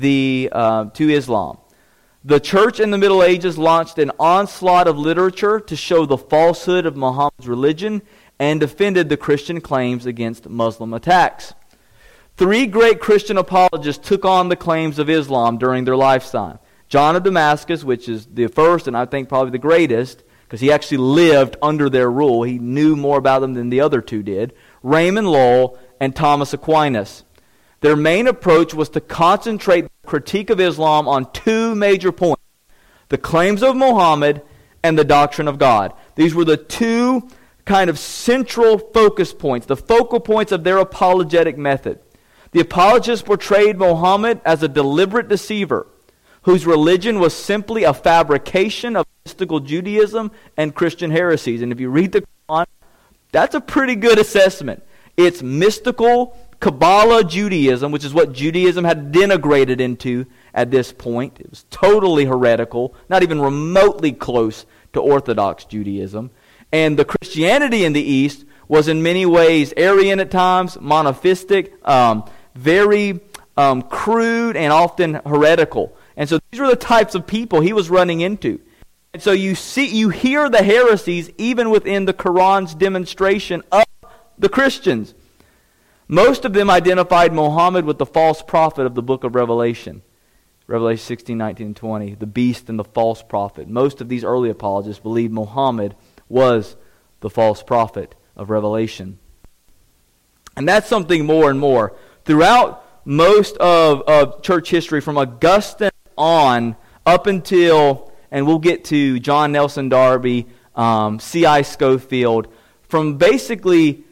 Islam. The church in the Middle Ages launched an onslaught of literature to show the falsehood of Muhammad's religion and defended the Christian claims against Muslim attacks. Three great Christian apologists took on the claims of Islam during their lifetime. John of Damascus, which is the first and I think probably the greatest, because he actually lived under their rule. He knew more about them than the other two did. Raymond Lull and Thomas Aquinas. Their main approach was to concentrate the critique of Islam on two major points: the claims of Muhammad and the doctrine of God. These were the two kind of central focus points, the focal points of their apologetic method. The apologists portrayed Muhammad as a deliberate deceiver whose religion was simply a fabrication of mystical Judaism and Christian heresies. And if you read the Quran, that's a pretty good assessment. It's mystical Kabbalah Judaism, which is what Judaism had denigrated into at this point. It was totally heretical, not even remotely close to Orthodox Judaism. And the Christianity in the East was in many ways Arian at times, monotheistic, very crude, and often heretical. And so these were the types of people he was running into. And so you hear the heresies even within the Quran's demonstration of the Christians. Most of them identified Muhammad with the false prophet of the book of Revelation. Revelation 16, 19, and 20, the beast and the false prophet. Most of these early apologists believed Muhammad was the false prophet of Revelation. And that's something more and more. Throughout most of church history, from Augustine on up until, and we'll get to John Nelson Darby, C.I. Scofield, from basically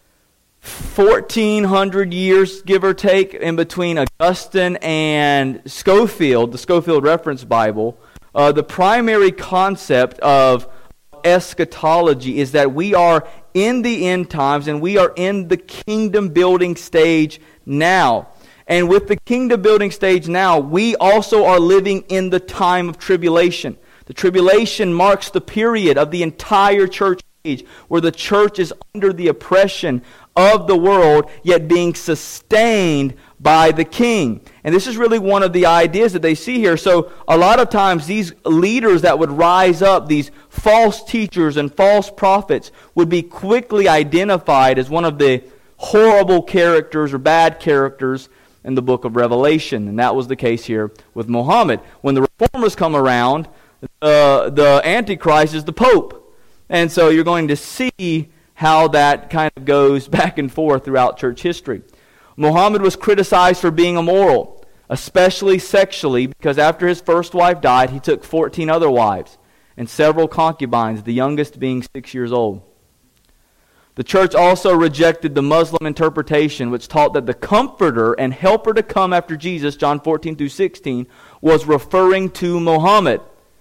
1,400 years, give or take, in between Augustine and Scofield, the Scofield Reference Bible, the primary concept of eschatology is that we are in the end times and we are in the kingdom building stage now. And with the kingdom building stage now, we also are living in the time of tribulation. The tribulation marks the period of the entire church age where the church is under the oppression of the world, yet being sustained by the king. And this is really one of the ideas that they see here. So a lot of times these leaders that would rise up, these false teachers and false prophets, would be quickly identified as one of the horrible characters or bad characters in the book of Revelation. And that was the case here with Muhammad. When the reformers come around, the Antichrist is the Pope. And so you're going to see how that kind of goes back and forth throughout church history. Muhammad was criticized for being immoral, especially sexually, because after his first wife died, he took 14 other wives and several concubines, the youngest being 6 years old. The church also rejected the Muslim interpretation, which taught that the comforter and helper to come after Jesus, John 14 through 16, was referring to Muhammad.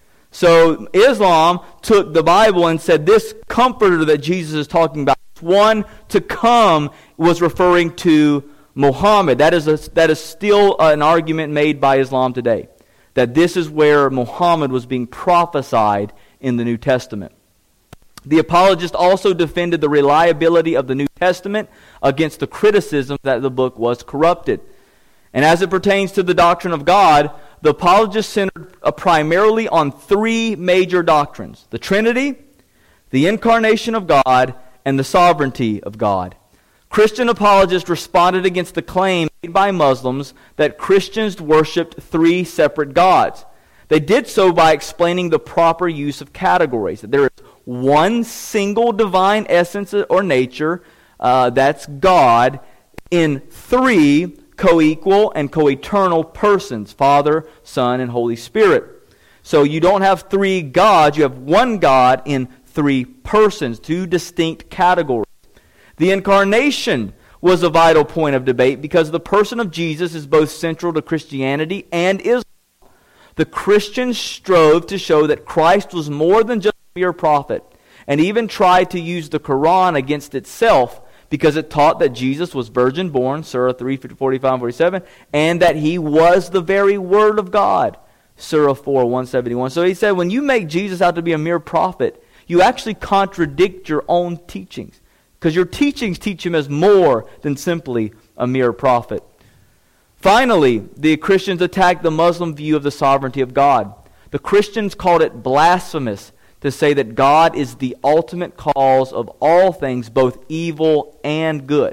So Islam took the Bible and said this comforter that Jesus is talking about, one to come, was referring to Muhammad. That is still an argument made by Islam today, that this is where Muhammad was being prophesied in the New Testament. The apologist also defended the reliability of the New Testament against the criticism that the book was corrupted. And as it pertains to the doctrine of God, the apologist centered primarily on three major doctrines: the Trinity, the incarnation of God, and the sovereignty of God. Christian apologists responded against the claim made by Muslims that Christians worshipped three separate gods. They did so by explaining the proper use of categories, that there is one single divine essence or nature, that's God, in three co-equal and co-eternal persons: Father, Son, and Holy Spirit. So you don't have three gods, you have one God in three persons, two distinct categories. The incarnation was a vital point of debate because the person of Jesus is both central to Christianity and Islam. The Christians strove to show that Christ was more than just a mere prophet, and even tried to use the Quran against itself because it taught that Jesus was virgin born, Surah 3, 45 and 47, and that he was the very Word of God, Surah 4, 171. So he said, when you make Jesus out to be a mere prophet, you actually contradict your own teachings, because your teachings teach him as more than simply a mere prophet. Finally, the Christians attacked the Muslim view of the sovereignty of God. The Christians called it blasphemous to say that God is the ultimate cause of all things, both evil and good.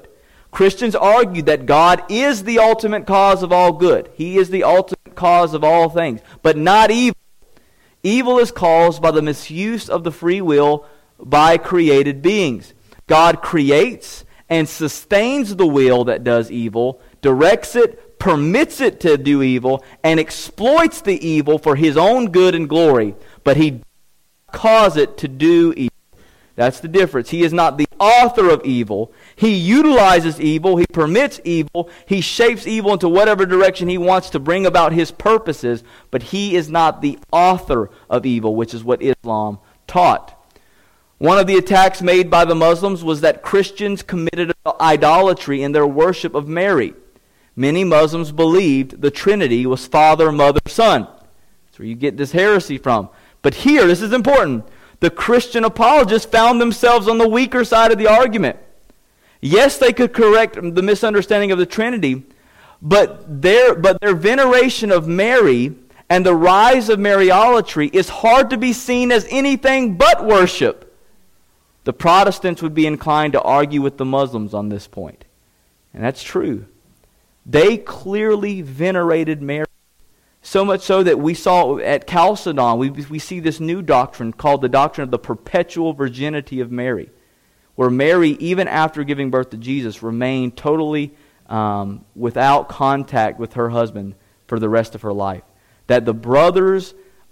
Christians argue that God is the ultimate cause of all good. He is the ultimate cause of all things, but not evil. Evil is caused by the misuse of the free will by created beings. God creates and sustains the will that does evil, directs it, permits it to do evil, and exploits the evil for His own good and glory, but He does not cause it to do evil. That's the difference. He is not the author of evil. He utilizes evil. He permits evil. He shapes evil into whatever direction He wants to bring about His purposes, but He is not the author of evil, which is what Islam taught. One of the attacks made by the Muslims was that Christians committed idolatry in their worship of Mary. Many Muslims believed the Trinity was Father, Mother, Son. That's where you get this heresy from. But here, this is important, the Christian apologists found themselves on the weaker side of the argument. Yes, they could correct the misunderstanding of the Trinity, but their veneration of Mary and the rise of Mariolatry is hard to be seen as anything but worship. The Protestants would be inclined to argue with the Muslims on this point. And that's true. They clearly venerated Mary. So much so that we saw at Chalcedon, we see this new doctrine called the doctrine of the perpetual virginity of Mary, where Mary, even after giving birth to Jesus, remained totally without contact with her husband for the rest of her life. That the brothers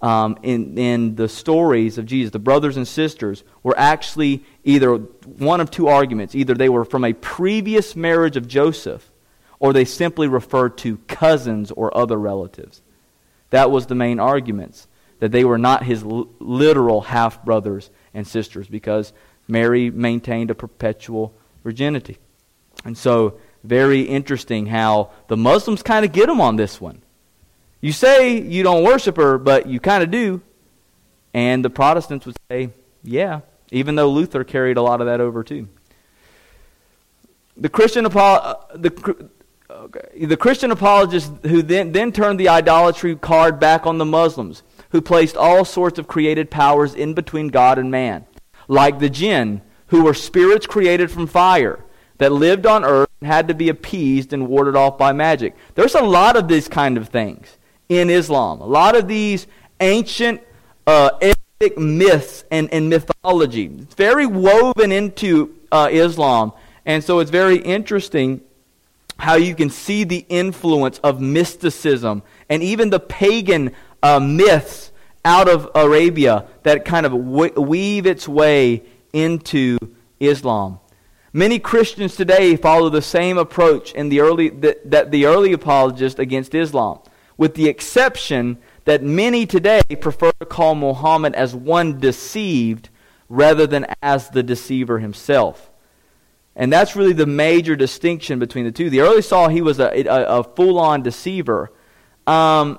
in the stories of Jesus, the brothers and sisters, were actually either one of two arguments. Either they were from a previous marriage of Joseph, or they simply referred to cousins or other relatives. That was the main arguments, that they were not his literal half-brothers and sisters, because Mary maintained a perpetual virginity. And so, very interesting how the Muslims kind of get them on this one. You say you don't worship her, but you kind of do. And the Protestants would say, yeah, even though Luther carried a lot of that over too. The Christian apologists who then turned the idolatry card back on the Muslims, who placed all sorts of created powers in between God and man, like the jinn, who were spirits created from fire, that lived on earth and had to be appeased and warded off by magic. There's a lot of these kind of things in Islam. A lot of these ancient epic myths and mythology. It's very woven into Islam, and so it's very interesting how you can see the influence of mysticism and even the pagan myths out of Arabia that kind of weave its way into Islam. Many Christians today follow the same approach in the early apologists against Islam, with the exception that many today prefer to call Muhammad as one deceived rather than as the deceiver himself. And that's really the major distinction between the two. The early saw he was a full-on deceiver. And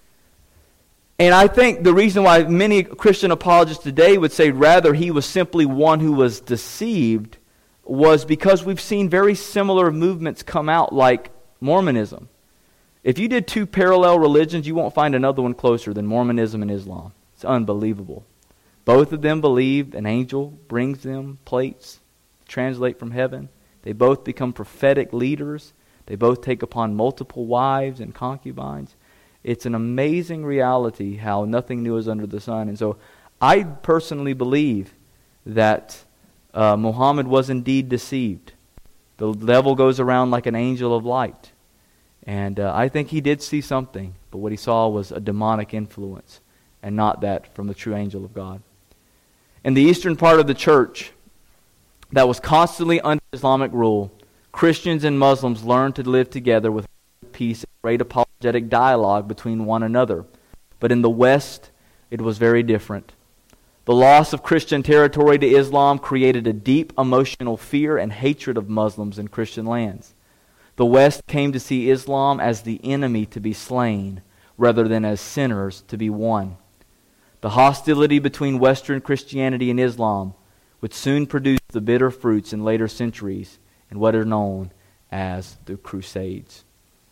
I think the reason why many Christian apologists today would say rather he was simply one who was deceived was because we've seen very similar movements come out, like Mormonism. If you did two parallel religions, you won't find another one closer than Mormonism and Islam. It's unbelievable. Both of them believe an angel brings them plates, translate from heaven. They both become prophetic leaders. They both take upon multiple wives and concubines. It's an amazing reality how nothing new is under the sun. And so I personally believe that Muhammad was indeed deceived. The devil goes around like an angel of light. And I think he did see something, but what he saw was a demonic influence and not that from the true angel of God. In the eastern part of the church that was constantly under Islamic rule, Christians and Muslims learned to live together with peace and great apologetic dialogue between one another. But in the West, it was very different. The loss of Christian territory to Islam created a deep emotional fear and hatred of Muslims in Christian lands. The West came to see Islam as the enemy to be slain, rather than as sinners to be won. The hostility between Western Christianity and Islam would soon produce the bitter fruits in later centuries in what are known as the Crusades.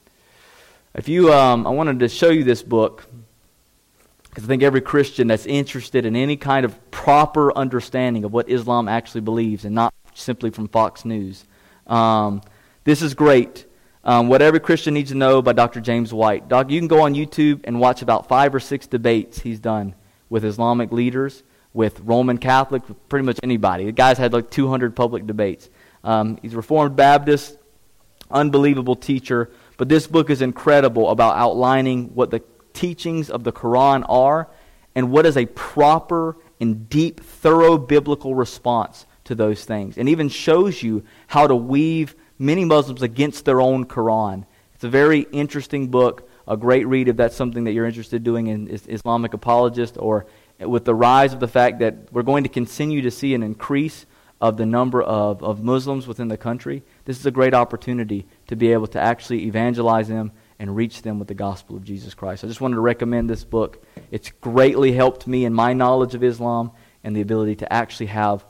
I wanted to show you this book, because I think every Christian that's interested in any kind of proper understanding of what Islam actually believes, and not simply from Fox News, This is great. What Every Christian Needs to Know by Dr. James White. You can go on YouTube and watch about 5 or 6 debates he's done with Islamic leaders, with Roman Catholics, with pretty much anybody. The guy's had like 200 public debates. He's a Reformed Baptist, unbelievable teacher. But this book is incredible about outlining what the teachings of the Quran are and what is a proper and deep, thorough biblical response to those things. And even shows you how to weave many Muslims against their own Quran. It's a very interesting book, a great read if that's something that you're interested in doing in Islamic apologist, or with the rise of the fact that we're going to continue to see an increase of the number of Muslims within the country. This is a great opportunity to be able to actually evangelize them and reach them with the gospel of Jesus Christ. I just wanted to recommend this book. It's greatly helped me in my knowledge of Islam and the ability to actually have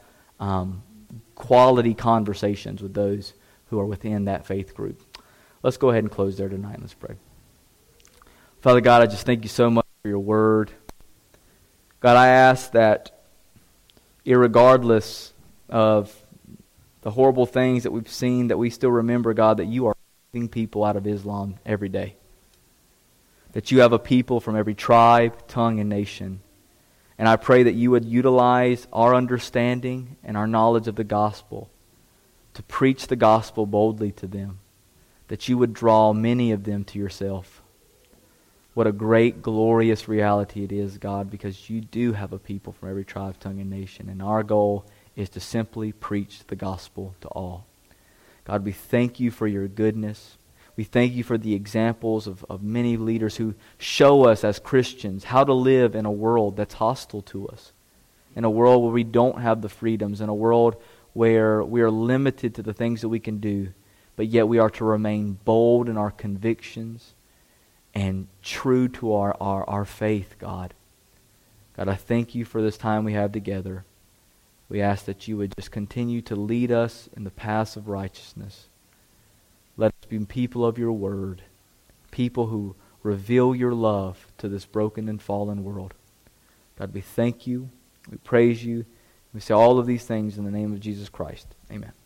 quality conversations with those who are within that faith group. Let's go ahead and close there tonight. Let's pray. Father God, I just thank you so much for your word. God, I ask that irregardless of the horrible things that we've seen, that we still remember, God, that you are saving people out of Islam every day. That you have a people from every tribe, tongue, and nation. And I pray that you would utilize our understanding and our knowledge of the gospel to preach the gospel boldly to them, that you would draw many of them to yourself. What a great, glorious reality it is, God, because you do have a people from every tribe, tongue, and nation, and our goal is to simply preach the gospel to all. God, we thank you for your goodness. We thank you for the examples of many leaders who show us as Christians how to live in a world that's hostile to us, in a world where we don't have the freedoms, in a world where we are limited to the things that we can do, but yet we are to remain bold in our convictions and true to our faith, God. God, I thank you for this time we have together. We ask that you would just continue to lead us in the paths of righteousness. Let us be people of your word, people who reveal your love to this broken and fallen world. God, we thank you, we praise you, we say all of these things in the name of Jesus Christ. Amen.